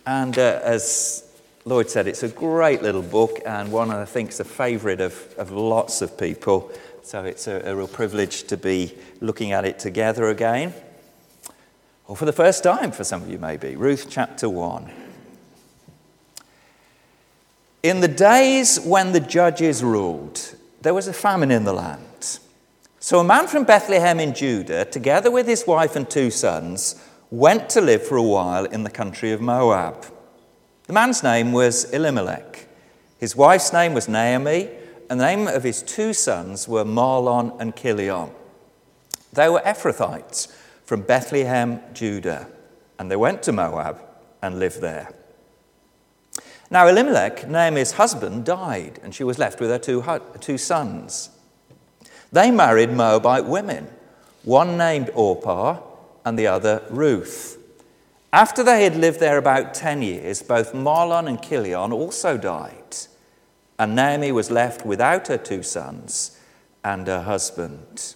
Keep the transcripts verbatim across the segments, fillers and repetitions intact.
And uh, as Lloyd said, it's a great little book and one I think is a favourite of, of lots of people. So it's a, a real privilege to be looking at it together again. Or for the first time for some of you maybe. Ruth chapter one. In the days when the judges ruled, there was a famine in the land. So a man from Bethlehem in Judah, together with his wife and two sons, went to live for a while in the country of Moab. The man's name was Elimelech. His wife's name was Naomi, and the name of his two sons were Mahlon and Chilion. They were Ephrathites from Bethlehem, Judah, and they went to Moab and lived there. Now Elimelech, Naomi's husband, died, and she was left with her two, two sons. They married Moabite women, one named Orpah and the other Ruth. After they had lived there about ten years, both Mahlon and Chilion also died, and Naomi was left without her two sons and her husband.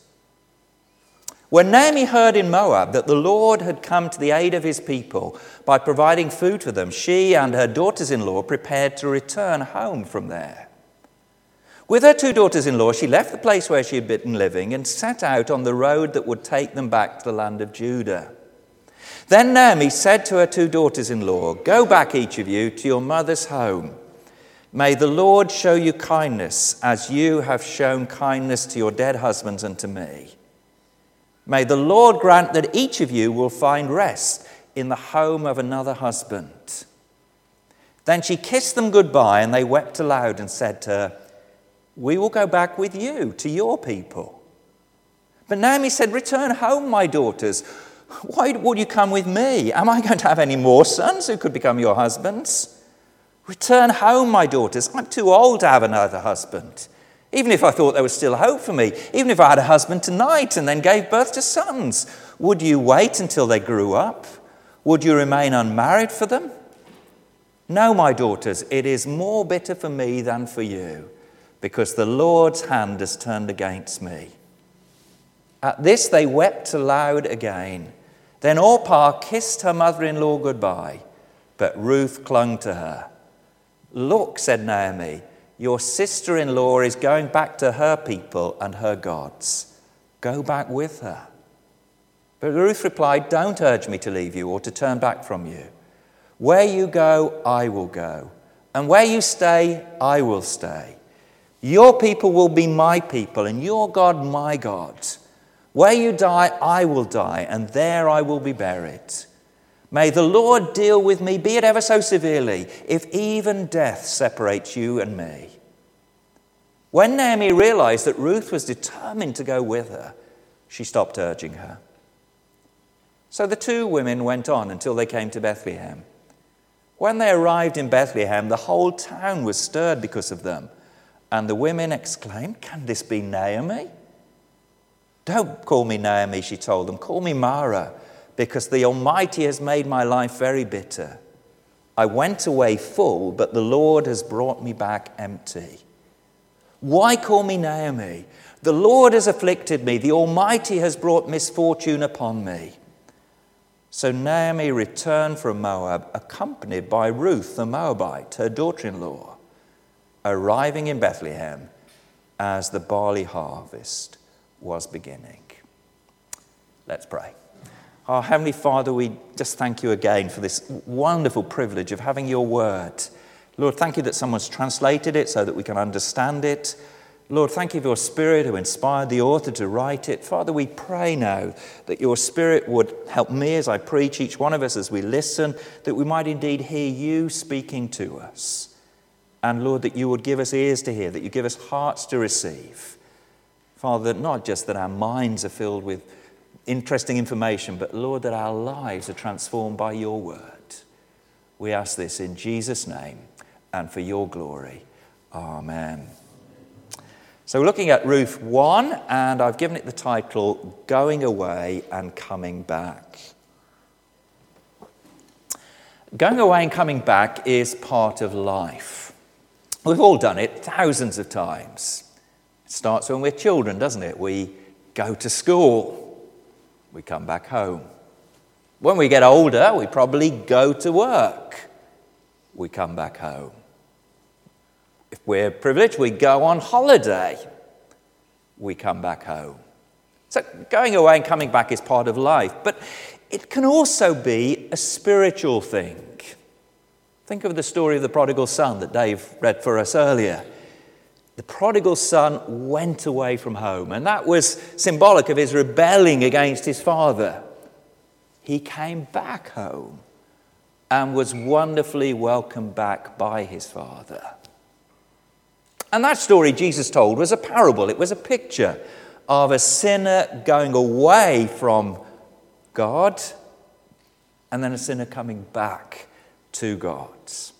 When Naomi heard in Moab that the Lord had come to the aid of his people by providing food for them, she and her daughters-in-law prepared to return home from there. With her two daughters-in-law, she left the place where she had been living and set out on the road that would take them back to the land of Judah. Then Naomi said to her two daughters-in-law, "Go back, each of you, to your mother's home. May the Lord show you kindness as you have shown kindness to your dead husbands and to me. May the Lord grant that each of you will find rest in the home of another husband." Then she kissed them goodbye, and they wept aloud and said to her, "We will go back with you to your people." But Naomi said, "Return home, my daughters. Why would you come with me? Am I going to have any more sons who could become your husbands? Return home, my daughters. I'm too old to have another husband. Even if I thought there was still hope for me, even if I had a husband tonight and then gave birth to sons, would you wait until they grew up? Would you remain unmarried for them? No, my daughters, it is more bitter for me than for you, because the Lord's hand has turned against me." At this they wept aloud again. Then Orpah kissed her mother-in-law goodbye, but Ruth clung to her. "Look," said Naomi, "your sister-in-law is going back to her people and her gods. Go back with her." But Ruth replied, "Don't urge me to leave you or to turn back from you. Where you go, I will go, and where you stay, I will stay. Your people will be my people, and your God my God. Where you die, I will die, and there I will be buried. May the Lord deal with me, be it ever so severely, if even death separates you and me." When Naomi realized that Ruth was determined to go with her, she stopped urging her. So the two women went on until they came to Bethlehem. When they arrived in Bethlehem, the whole town was stirred because of them, and the women exclaimed, "Can this be Naomi?" "Don't call me Naomi," she told them. "Call me Mara, because the Almighty has made my life very bitter. I went away full, but the Lord has brought me back empty. Why call me Naomi? The Lord has afflicted me. The Almighty has brought misfortune upon me." So Naomi returned from Moab, accompanied by Ruth the Moabite, her daughter-in-law, arriving in Bethlehem as the barley harvest was beginning. Let's pray. Our Heavenly Father, we just thank you again for this wonderful privilege of having your word. Lord, thank you that someone's translated it so that we can understand it. Lord, thank you for your Spirit who inspired the author to write it. Father, we pray now that your Spirit would help me as I preach, each one of us as we listen, that we might indeed hear you speaking to us. And Lord, that you would give us ears to hear, that you give us hearts to receive. Father, not just that our minds are filled with interesting information, but Lord, that our lives are transformed by your word. We ask this in Jesus' name and for your glory. Amen. So we're looking at Ruth one, and I've given it the title, Going Away and Coming Back. Going away and coming back is part of life. We've all done it thousands of times. It starts when we're children, doesn't it? We go to school. We come back home. When we get older, we probably go to work. we come back home. If we're privileged, we go on holiday, we come back home. So going away and coming back is part of life, but it can also be a spiritual thing. Think of the story of the prodigal son that Dave read for us earlier. The prodigal son went away from home, and that was symbolic of his rebelling against his father. He came back home and was wonderfully welcomed back by his father. And that story Jesus told was a parable. It was a picture of a sinner going away from God and then a sinner coming back to God.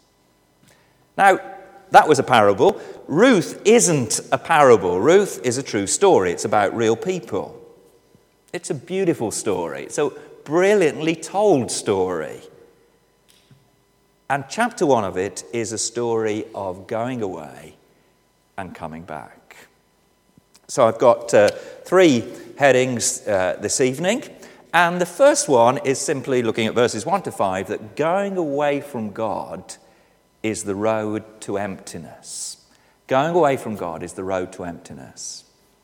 Now, that was a parable. Ruth isn't a parable. Ruth is a true story. It's about real people. It's a beautiful story. It's a brilliantly told story. And chapter one of it is a story of going away and coming back. So I've got uh, three headings uh, this evening. And the first one is simply looking at verses one to five, that going away from God is the road to emptiness. Going away from God is the road to emptiness.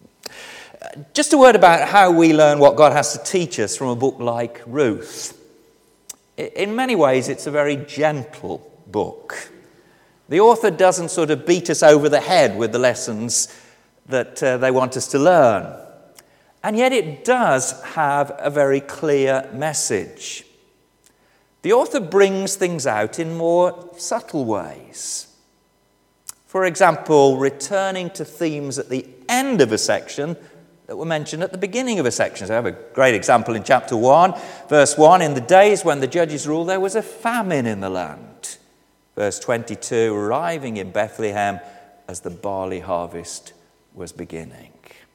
Just a word about how we learn what God has to teach us from a book like Ruth. In many ways, it's a very gentle book. The author doesn't sort of beat us over the head with the lessons that uh, they want us to learn. And yet it does have a very clear message. The author brings things out in more subtle ways. For example, returning to themes at the end of a section that were mentioned at the beginning of a section. So I have a great example in chapter one, verse one. In the days when the judges ruled, there was a famine in the land. Verse twenty-two, arriving in Bethlehem as the barley harvest was beginning.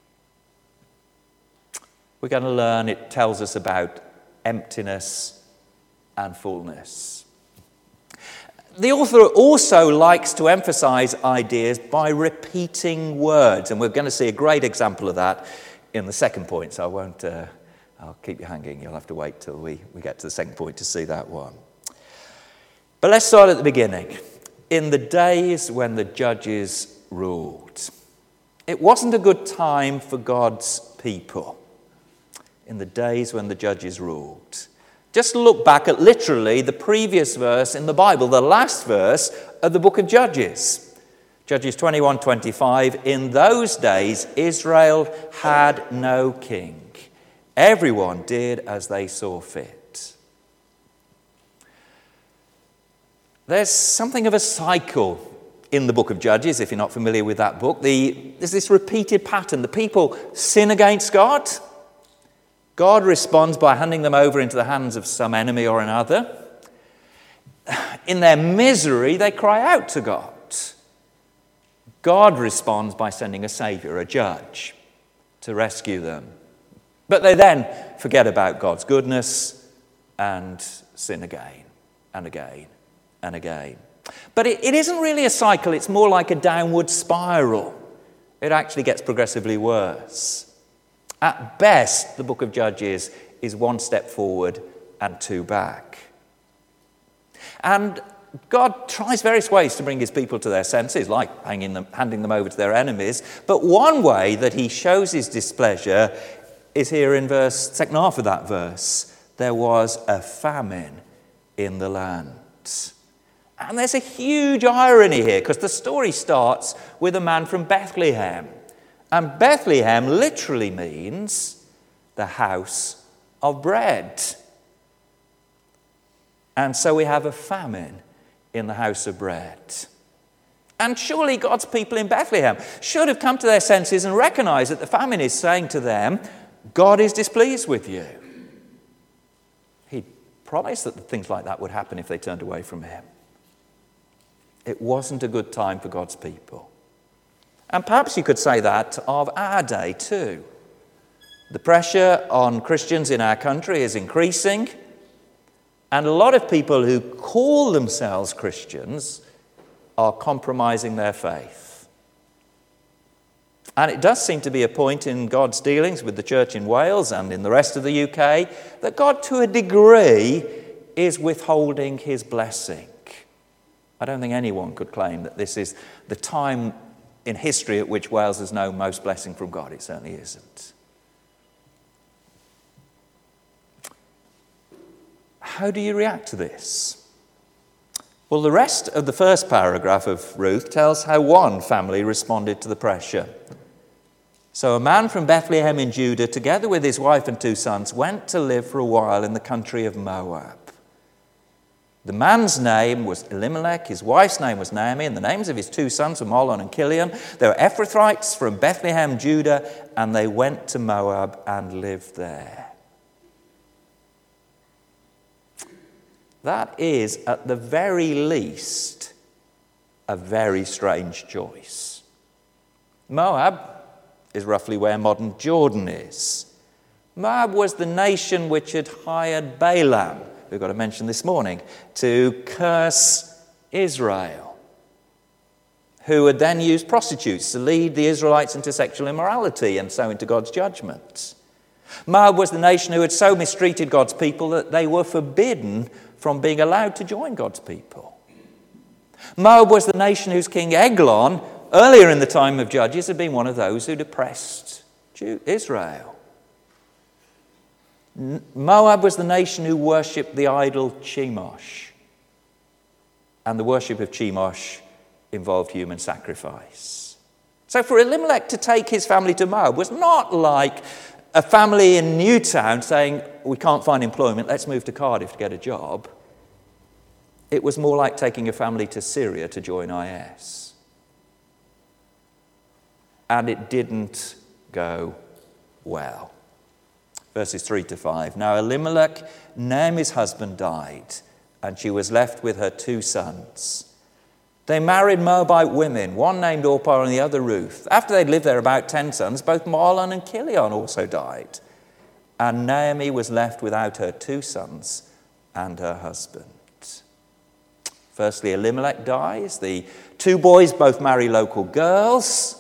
We're going to learn, it tells us about emptiness and fullness. The author also likes to emphasize ideas by repeating words, and we're going to see a great example of that in the second point, so I won't, uh, I'll keep you hanging. You'll have to wait till we, we get to the second point to see that one. But let's start at the beginning. In the days when the judges ruled. It wasn't a good time for God's people. In the days when the judges ruled. Just look back at literally the previous verse in the Bible, the last verse of the book of Judges. Judges twenty-one twenty-five, in those days Israel had no king. Everyone did as they saw fit. There's something of a cycle in the book of Judges, if you're not familiar with that book. The, there's this repeated pattern. The people sin against God. God responds by handing them over into the hands of some enemy or another. In their misery, they cry out to God. God responds by sending a savior, a judge, to rescue them. But they then forget about God's goodness and sin again and again and again. But it, it isn't really a cycle. It's more like a downward spiral. It actually gets progressively worse. At best, the book of Judges is one step forward and two back. And God tries various ways to bring his people to their senses, like hanging them, handing them over to their enemies. But one way that he shows his displeasure is here in verse, second half of that verse. There was a famine in the land. And there's a huge irony here, because the story starts with a man from Bethlehem. And Bethlehem literally means the house of bread. And so we have a famine in the house of bread. And surely God's people in Bethlehem should have come to their senses and recognized that the famine is saying to them, God is displeased with you. He promised that things like that would happen if they turned away from him. It wasn't a good time for God's people. And perhaps you could say that of our day too. The pressure on Christians in our country is increasing, and a lot of people who call themselves Christians are compromising their faith. And it does seem to be a point in God's dealings with the church in Wales and in the rest of the U K that God, to a degree, is withholding his blessing. I don't think anyone could claim that this is the time in history at which Wales has known most blessing from God. It certainly isn't. How do you react to this? Well, the rest of the first paragraph of Ruth tells how one family responded to the pressure. So a man from Bethlehem in Judah, together with his wife and two sons, went to live for a while in the country of Moab. The man's name was Elimelech, his wife's name was Naomi, and the names of his two sons were Mahlon and Chilion. They were Ephrathites from Bethlehem, Judah, and they went to Moab and lived there. That is, at the very least, a very strange choice. Moab is roughly where modern Jordan is. Moab was the nation which had hired Balaam, we've got to mention this morning, to curse Israel, who had then used prostitutes to lead the Israelites into sexual immorality and so into God's judgment. Moab was the nation who had so mistreated God's people that they were forbidden from being allowed to join God's people. Moab was the nation whose king Eglon, earlier in the time of Judges, had been one of those who'd oppressed Israel. Moab was the nation who worshipped the idol Chemosh. And the worship of Chemosh involved human sacrifice. So for Elimelech to take his family to Moab was not like a family in Newtown saying, we can't find employment, let's move to Cardiff to get a job. It was more like taking a family to Syria to join I S. And it didn't go well. Verses three to five. Now Elimelech, Naomi's husband, died, and she was left with her two sons. They married Moabite women, one named Orpah and the other Ruth. After they'd lived there about ten sons, both Mahlon and Chilion also died. And Naomi was left without her two sons and her husband. Firstly, Elimelech dies. The two boys both marry local girls,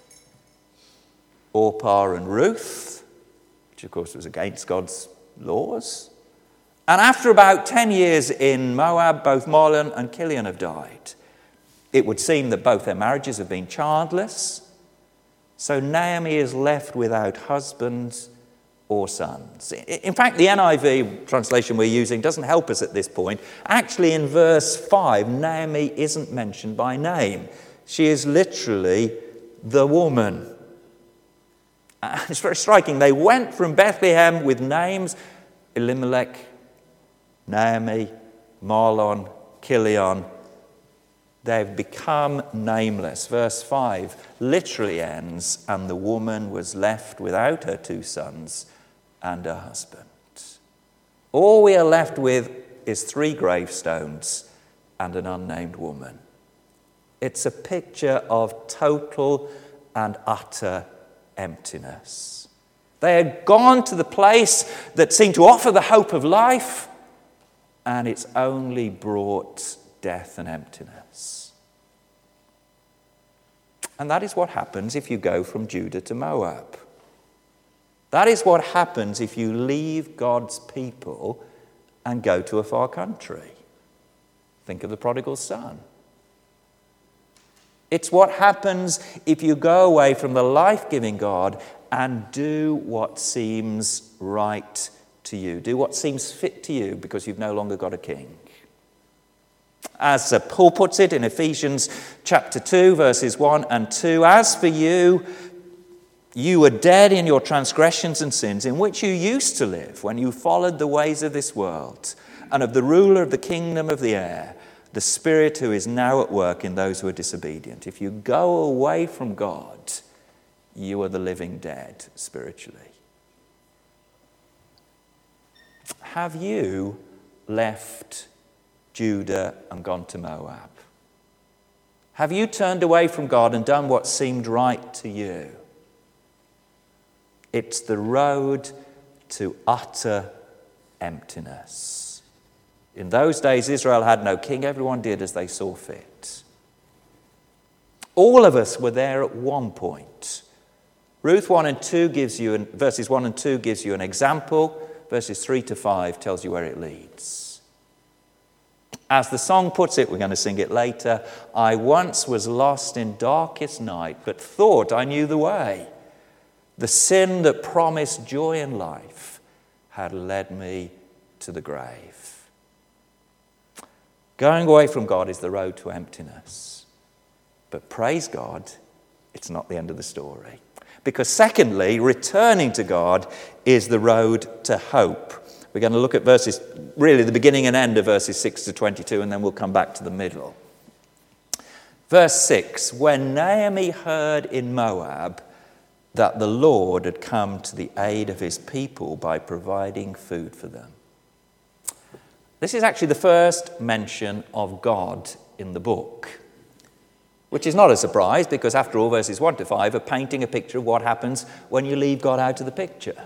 Orpah and Ruth, which of course was against God's laws. And after about ten years in Moab, both Mahlon and Chilion have died. It would seem that both their marriages have been childless. So Naomi is left without husbands or sons. In fact, the N I V translation we're using doesn't help us at this point. Actually, in verse five, Naomi isn't mentioned by name. She is literally the woman. And it's very striking. They went from Bethlehem with names Elimelech, Naomi, Mahlon, Chilion. They've become nameless. Verse five literally ends, and the woman was left without her two sons and her husband. All we are left with is three gravestones and an unnamed woman. It's a picture of total and utter emptiness. They had gone to the place that seemed to offer the hope of life, and it's only brought death and emptiness. And that is what happens if you go from Judah to Moab. That is what happens if you leave God's people and go to a far country. Think of the prodigal son. It's what happens if you go away from the life-giving God and do what seems right to you. Do what seems fit to you because you've no longer got a king. As Paul puts it in Ephesians chapter two, verses one and two, as for you, you were dead in your transgressions and sins in which you used to live when you followed the ways of this world and of the ruler of the kingdom of the air, the spirit who is now at work in those who are disobedient. If you go away from God, you are the living dead spiritually. Have you left Judah and gone to Moab? Have you turned away from God and done what seemed right to you? It's the road to utter emptiness. In those days, Israel had no king. Everyone did as they saw fit. All of us were there at one point. Ruth one and two gives you, an, verses one and two gives you an example. Verses three to five tells you where it leads. As the song puts it, we're going to sing it later, I once was lost in darkest night, but thought I knew the way. The sin that promised joy and life had led me to the grave. Going away from God is the road to emptiness. But praise God, it's not the end of the story. Because secondly, returning to God is the road to hope. We're going to look at verses, really the beginning and end of verses six to twenty-two, and then we'll come back to the middle. Verse six, when Naomi heard in Moab that the Lord had come to the aid of his people by providing food for them. This is actually the first mention of God in the book, which is not a surprise because, after all, verses one to five are painting a picture of what happens when you leave God out of the picture.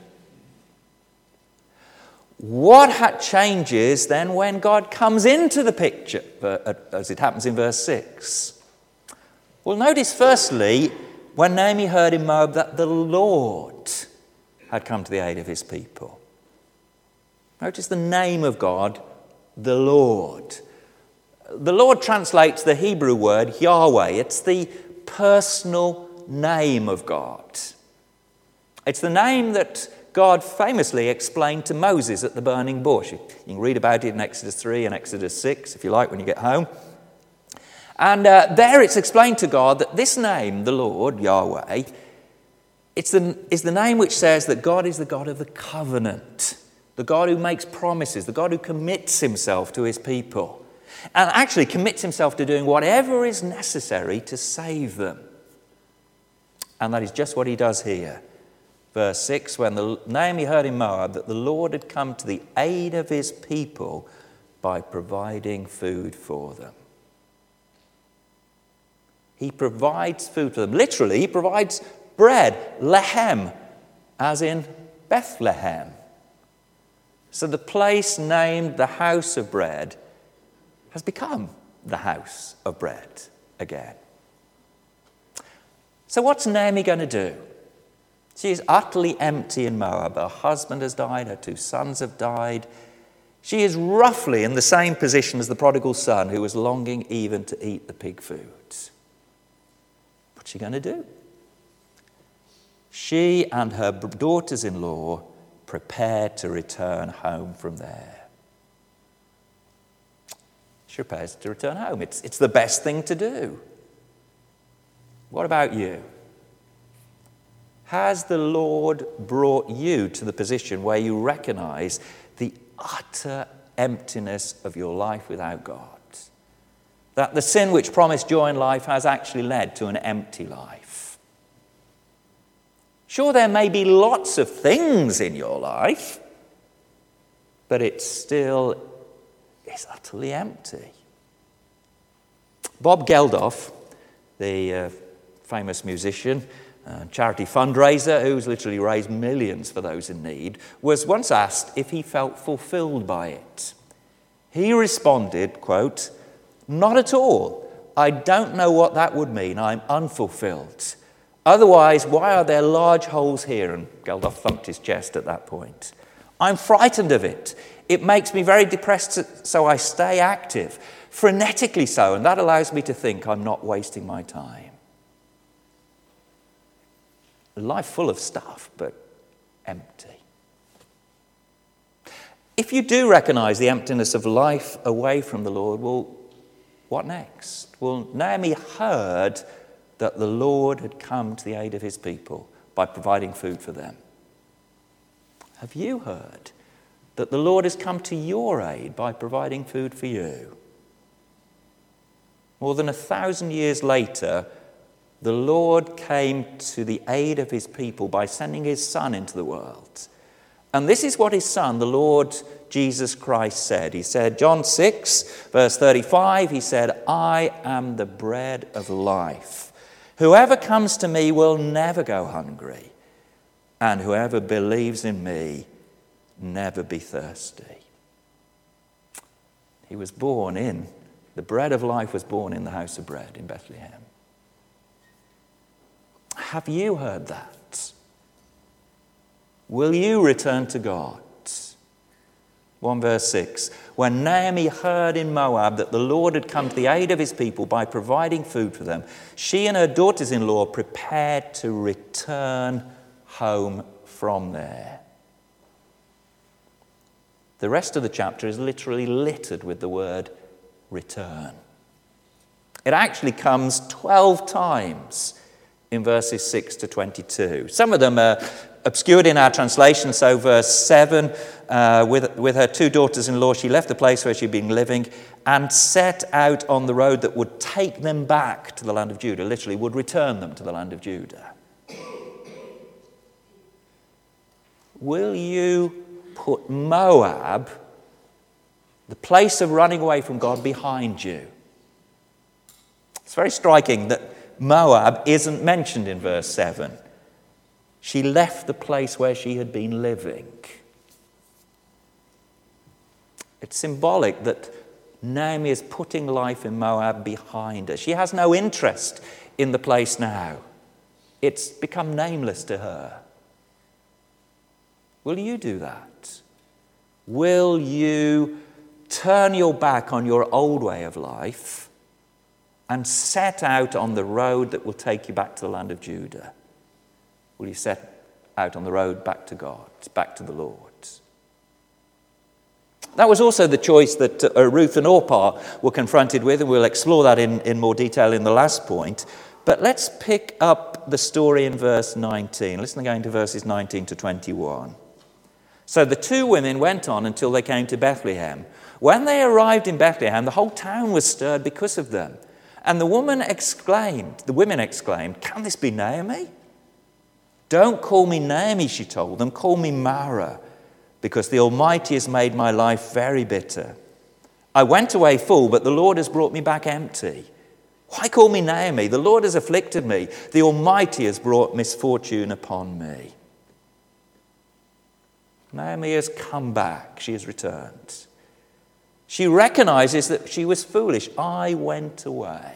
What ha- changes then when God comes into the picture, as it happens in verse six? Well, notice firstly, when Naomi heard in Moab that the Lord had come to the aid of his people. Notice the name of God, the Lord. The Lord translates the Hebrew word Yahweh. It's the personal name of God. It's the name that God famously explained to Moses at the burning bush. You can read about it in Exodus three and Exodus six, if you like, when you get home. And uh, there it's explained to God that this name, the Lord, Yahweh, it's the, is the name which says that God is the God of the covenant, the God who makes promises, the God who commits himself to his people, and actually commits himself to doing whatever is necessary to save them. And that is just what he does here. Verse six, when the, Naomi heard in Moab that the Lord had come to the aid of his people by providing food for them. He provides food for them. Literally, he provides bread, lehem, as in Bethlehem. So the place named the house of bread has become the house of bread again. So what's Naomi going to do? She is utterly empty in Moab. Her husband has died, her two sons have died. She is roughly in the same position as the prodigal son who was longing even to eat the pig food. What's she going to do? She and her daughters-in-law prepare to return home from there. She prepares to return home. It's, it's the best thing to do. What about you? Has the Lord brought you to the position where you recognize the utter emptiness of your life without God? That the sin which promised joy in life has actually led to an empty life. Sure, there may be lots of things in your life, but it still is utterly empty. Bob Geldof, the uh, famous musician, uh, charity fundraiser who's literally raised millions for those in need, was once asked if he felt fulfilled by it. He responded, quote, "Not at all. I don't know what that would mean. I'm unfulfilled. Otherwise, why are there large holes here?" And Geldof thumped his chest at that point. "I'm frightened of it. It makes me very depressed, so I stay active, frenetically so, and that allows me to think I'm not wasting my time." A life full of stuff, but empty. If you do recognize the emptiness of life away from the Lord, well, what next? Well, Naomi heard that the Lord had come to the aid of his people by providing food for them. Have you heard that the Lord has come to your aid by providing food for you? More than a thousand years later, the Lord came to the aid of his people by sending his Son into the world. And this is what his Son, the Lord Jesus Christ, said. He said, John six, verse thirty-five, he said, "I am the bread of life. Whoever comes to me will never go hungry, and whoever believes in me never be thirsty." He was born in, the bread of life was born in the house of bread in Bethlehem. Have you heard that? Will you return to God? one verse six. When Naomi heard in Moab that the Lord had come to the aid of his people by providing food for them, she and her daughters-in-law prepared to return home from there. The rest of the chapter is literally littered with the word return. It actually comes twelve times in verses six to twenty-two. Some of them are obscured in our translation. So verse seven, uh, with, with her two daughters-in-law, she left the place where she'd been living and set out on the road that would take them back to the land of Judah, literally would return them to the land of Judah. Will you put Moab, the place of running away from God, behind you? It's very striking that Moab isn't mentioned in verse seven. She left the place where she had been living. It's symbolic that Naomi is putting life in Moab behind her. She has no interest in the place now. It's become nameless to her. Will you do that? Will you turn your back on your old way of life and set out on the road that will take you back to the land of Judah? Will you set out on the road back to God, back to the Lord? That was also the choice that uh, Ruth and Orpah were confronted with, and we'll explore that in, in more detail in the last point. But let's pick up the story in verse nineteen. Listen again to verses nineteen to twenty-one. So the two women went on until they came to Bethlehem. When they arrived in Bethlehem, the whole town was stirred because of them. And the woman exclaimed, the women exclaimed, "Can this be Naomi?" "Don't call me Naomi," she told them. "Call me Mara, because the Almighty has made my life very bitter. I went away full, but the Lord has brought me back empty. Why call me Naomi? The Lord has afflicted me. The Almighty has brought misfortune upon me." Naomi has come back. She has returned. She recognizes that she was foolish. I went away.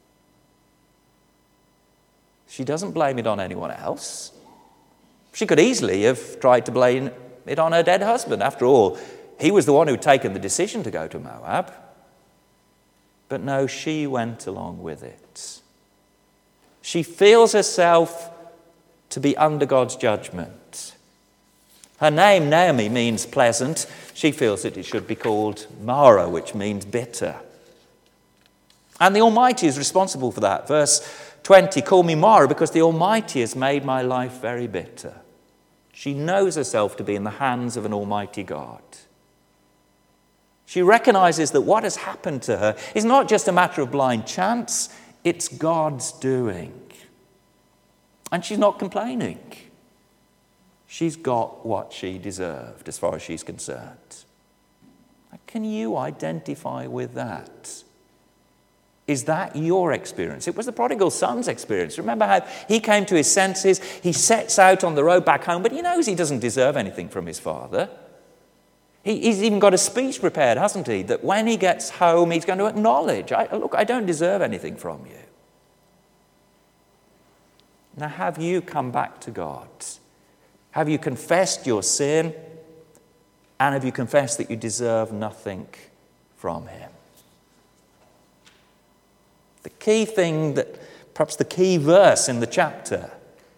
She doesn't blame it on anyone else. She could easily have tried to blame it on her dead husband. After all, he was the one who'd taken the decision to go to Moab. But no, she went along with it. She feels herself to be under God's judgment. Her name, Naomi, means pleasant. She feels that it should be called Mara, which means bitter. And the Almighty is responsible for that. Verse twenty, "Call me Mara, because the Almighty has made my life very bitter." She knows herself to be in the hands of an almighty God. She recognizes that what has happened to her is not just a matter of blind chance, it's God's doing. And she's not complaining. She's got what she deserved as far as she's concerned. Can you identify with that? Is that your experience? It was the prodigal son's experience. Remember how he came to his senses, he sets out on the road back home, but he knows he doesn't deserve anything from his father. He, he's even got a speech prepared, hasn't he? That when he gets home, he's going to acknowledge, I, look, I don't deserve anything from you. Now, have you come back to God? Have you confessed your sin? And have you confessed that you deserve nothing from him? The key thing, that perhaps the key verse in the chapter,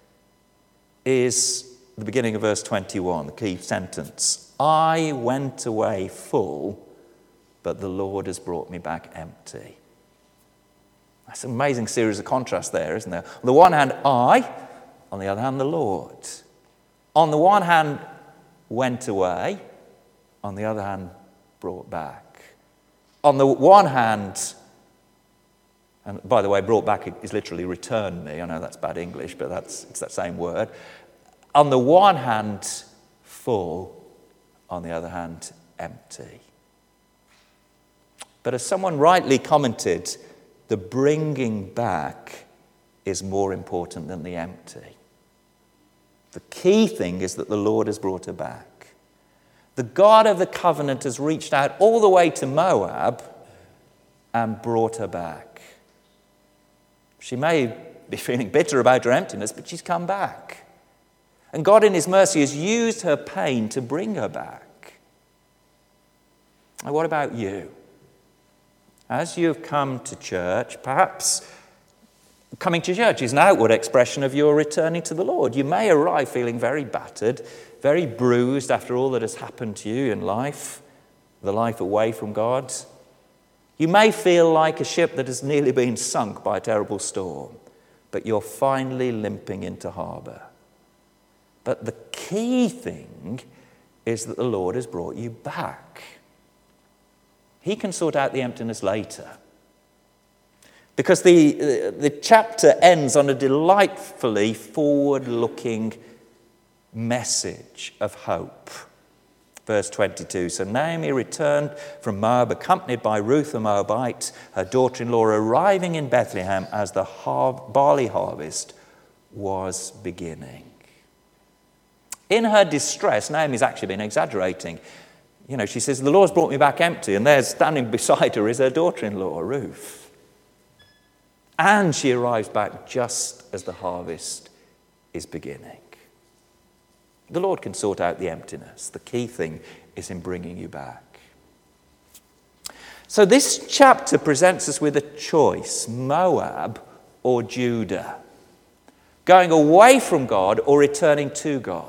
is the beginning of verse twenty-one, the key sentence. "I went away full, but the Lord has brought me back empty." That's an amazing series of contrasts there, isn't there? On the one hand, I, on the other hand, the Lord. On the one hand, went away. On the other hand, brought back. On the one hand, and by the way, brought back is literally returned me. I know that's bad English, but that's it's that same word. On the one hand, full. On the other hand, empty. But as someone rightly commented, the bringing back is more important than the empty. The key thing is that the Lord has brought her back. The God of the covenant has reached out all the way to Moab and brought her back. She may be feeling bitter about her emptiness, but she's come back. And God in his mercy has used her pain to bring her back. And what about you? As you've come to church, perhaps coming to church is an outward expression of your returning to the Lord. You may arrive feeling very battered, very bruised after all that has happened to you in life, the life away from God. You may feel like a ship that has nearly been sunk by a terrible storm, but you're finally limping into harbour. But the key thing is that the Lord has brought you back. He can sort out the emptiness later. Because the, the chapter ends on a delightfully forward-looking message of hope. Verse twenty-two, so Naomi returned from Moab, accompanied by Ruth the Moabite, her daughter-in-law, arriving in Bethlehem as the har- barley harvest was beginning. In her distress, Naomi's actually been exaggerating. You know, she says, the Lord's brought me back empty, and there standing beside her is her daughter-in-law, Ruth. And she arrives back just as the harvest is beginning. The Lord can sort out the emptiness. The key thing is in bringing you back. So this chapter presents us with a choice, Moab or Judah. Going away from God or returning to God.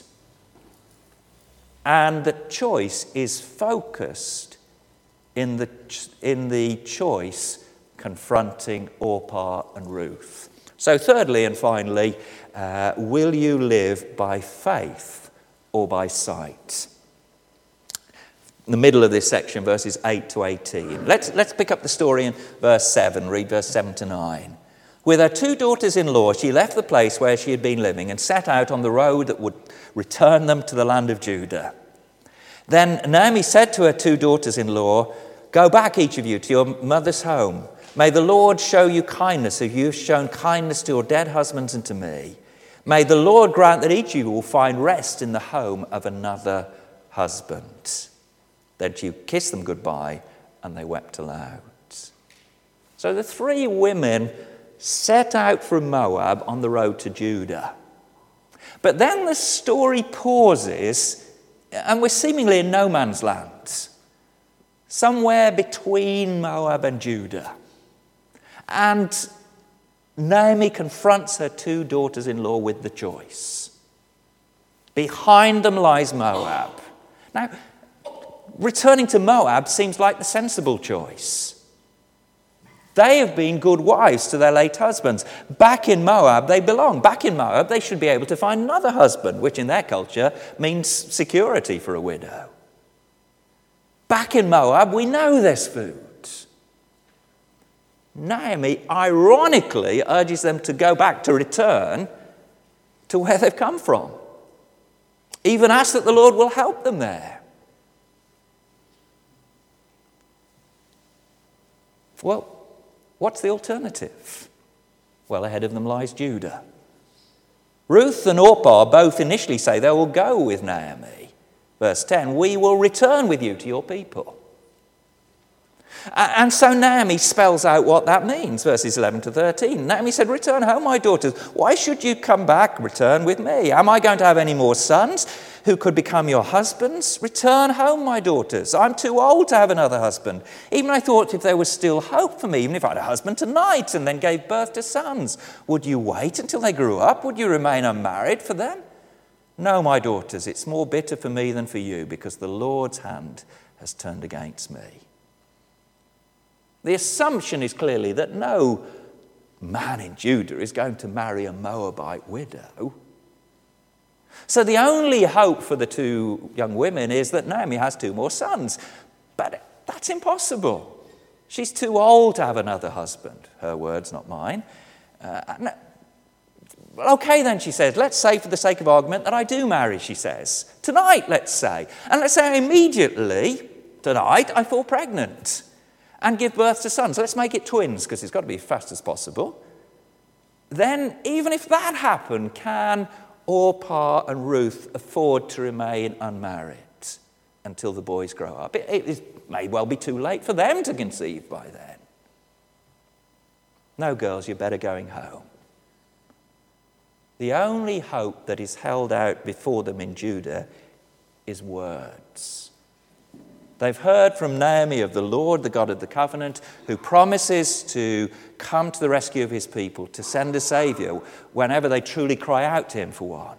And the choice is focused in the, in the choice confronting Orpah and Ruth. So thirdly and finally, uh, will you live by faith or by sight? In the middle of this section, verses eight to eighteen. Let's, let's pick up the story in verse seven, read verse seven to nine. With her two daughters-in-law, she left the place where she had been living and set out on the road that would return them to the land of Judah. Then Naomi said to her two daughters-in-law, go back, each of you, to your mother's home. May the Lord show you kindness as you have shown kindness to your dead husbands and to me. May the Lord grant that each of you will find rest in the home of another husband. Then she kissed them goodbye, and they wept aloud. So the three women set out from Moab on the road to Judah. But then the story pauses, and we're seemingly in no man's land, somewhere between Moab and Judah. And Naomi confronts her two daughters-in-law with the choice. Behind them lies Moab. Now, returning to Moab seems like the sensible choice. They have been good wives to their late husbands. Back in Moab, they belong. Back in Moab, they should be able to find another husband, which in their culture means security for a widow. Back in Moab, we know there's food. Naomi, ironically, urges them to go back, to return to where they've come from. Even asks that the Lord will help them there. Well, what's the alternative? Well, ahead of them lies Judah. Ruth and Orpah both initially say they will go with Naomi. Verse ten, we will return with you to your people. And so Naomi spells out what that means, verses eleven to thirteen. Naomi said, return home, my daughters. Why should you come back? Return with me. Am I going to have any more sons who could become your husbands? Return home, my daughters. I'm too old to have another husband. Even I thought if there was still hope for me, even if I had a husband tonight and then gave birth to sons, would you wait until they grew up? Would you remain unmarried for them? No, my daughters, it's more bitter for me than for you, because the Lord's hand has turned against me. The assumption is clearly that no man in Judah is going to marry a Moabite widow. So the only hope for the two young women is that Naomi has two more sons. But that's impossible. She's too old to have another husband. Her words, not mine. Uh, okay then, she says, let's say for the sake of argument that I do marry, she says. Tonight, let's say. And let's say immediately, tonight, I fall pregnant and give birth to sons. Let's make it twins, because it's got to be as fast as possible. Then, even if that happened, can Orpah and Ruth afford to remain unmarried until the boys grow up? It, it may well be too late for them to conceive by then. No, girls, you're better going home. The only hope that is held out before them in Judah is words. They've heard from Naomi of the Lord, the God of the covenant, who promises to come to the rescue of his people, to send a saviour whenever they truly cry out to him for one.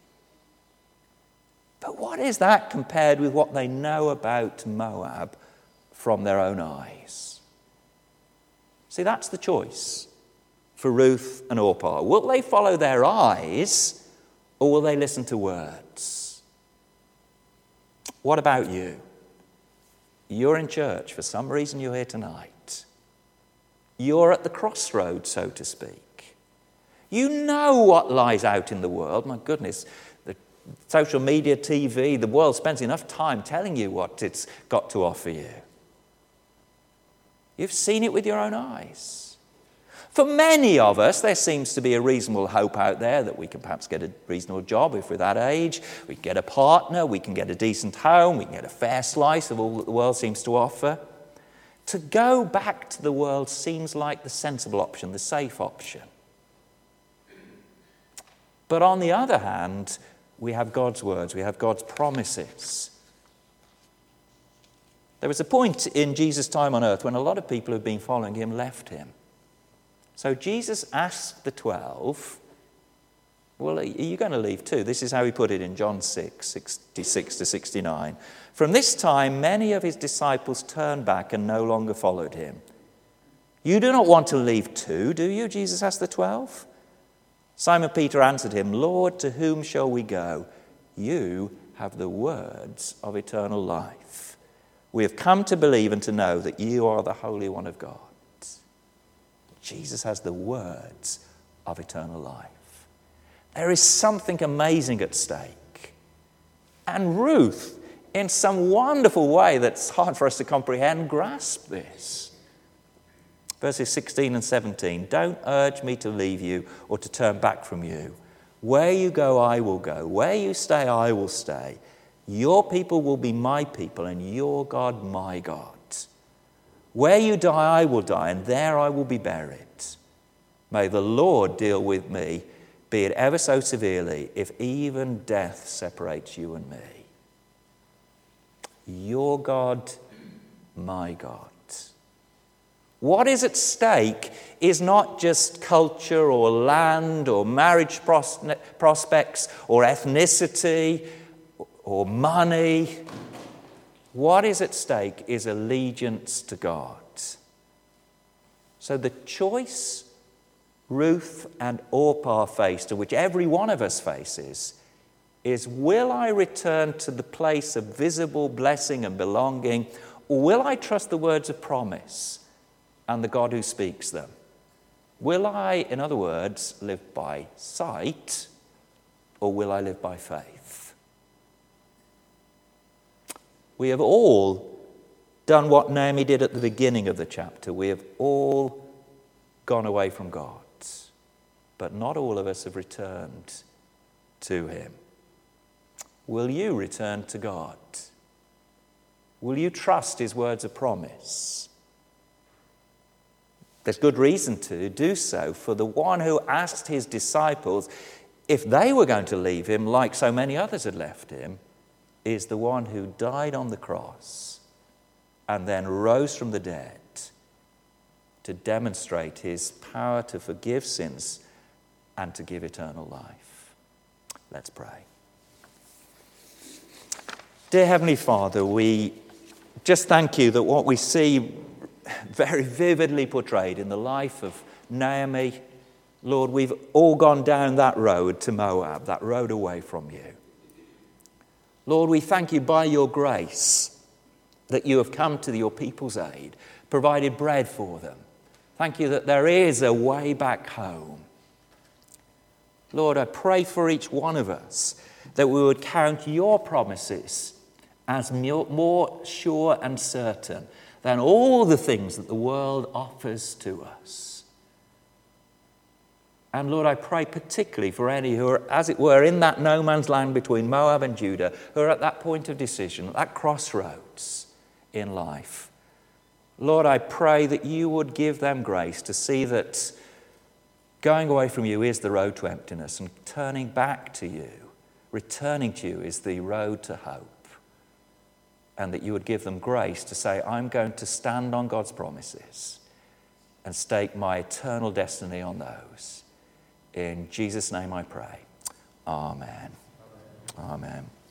But what is that compared with what they know about Moab from their own eyes? See, that's the choice for Ruth and Orpah. Will they follow their eyes or will they listen to words? What about you? You're in church. For some reason you're here tonight. You're at the crossroads, so to speak. You know what lies out in the world. My goodness, the social media, T V, the world spends enough time telling you what it's got to offer you. You've seen it with your own eyes. For many of us, there seems to be a reasonable hope out there that we can perhaps get a reasonable job if we're that age. We can get a partner, we can get a decent home, we can get a fair slice of all that the world seems to offer. To go back to the world seems like the sensible option, the safe option. But on the other hand, we have God's words, we have God's promises. There was a point in Jesus' time on earth when a lot of people who had been following him left him. So Jesus asked the twelve, well, are you going to leave too? This is how he put it in John six, sixty-six to sixty-nine. From this time, many of his disciples turned back and no longer followed him. You do not want to leave too, do you? Jesus asked the twelve. Simon Peter answered him, Lord, to whom shall we go? You have the words of eternal life. We have come to believe and to know that you are the Holy One of God. Jesus has the words of eternal life. There is something amazing at stake. And Ruth, in some wonderful way that's hard for us to comprehend, grasp this. Verses sixteen and seventeen, don't urge me to leave you or to turn back from you. Where you go, I will go. Where you stay, I will stay. Your people will be my people and your God, my God. Where you die, I will die, and there I will be buried. May the Lord deal with me, be it ever so severely, if even death separates you and me. Your God, my God. What is at stake is not just culture or land or marriage pros- prospects or ethnicity or money. What is at stake is allegiance to God. So the choice Ruth and Orpah faced, to which every one of us faces, is will I return to the place of visible blessing and belonging, or will I trust the words of promise and the God who speaks them? Will I, in other words, live by sight, or will I live by faith? We have all done what Naomi did at the beginning of the chapter. We have all gone away from God, but not all of us have returned to him. Will you return to God? Will you trust his words of promise? There's good reason to do so, for the one who asked his disciples if they were going to leave him like so many others had left him is the one who died on the cross and then rose from the dead to demonstrate his power to forgive sins and to give eternal life. Let's pray. Dear Heavenly Father, we just thank you that what we see very vividly portrayed in the life of Naomi, Lord, we've all gone down that road to Moab, that road away from you. Lord, we thank you by your grace that you have come to your people's aid, provided bread for them. Thank you that there is a way back home. Lord, I pray for each one of us that we would count your promises as more sure and certain than all the things that the world offers to us. And Lord, I pray particularly for any who are, as it were, in that no man's land between Moab and Judah, who are at that point of decision, at that crossroads in life. Lord, I pray that you would give them grace to see that going away from you is the road to emptiness, and turning back to you, returning to you, is the road to hope. and that you would give them grace to say, I'm going to stand on God's promises and stake my eternal destiny on those. In Jesus' name I pray. Amen. Amen. Amen.